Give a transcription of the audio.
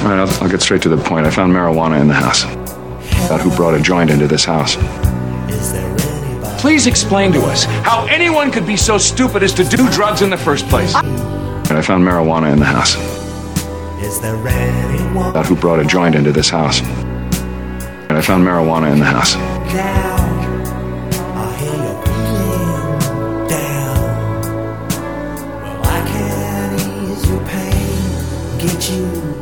All right, I'll get straight to the point. I found marijuana in the house. About who brought a joint into this house. Please explain to us how anyone could be so stupid as to do drugs in the first place. I found marijuana in the house. About who brought a joint into this house. I found marijuana in the house. Get you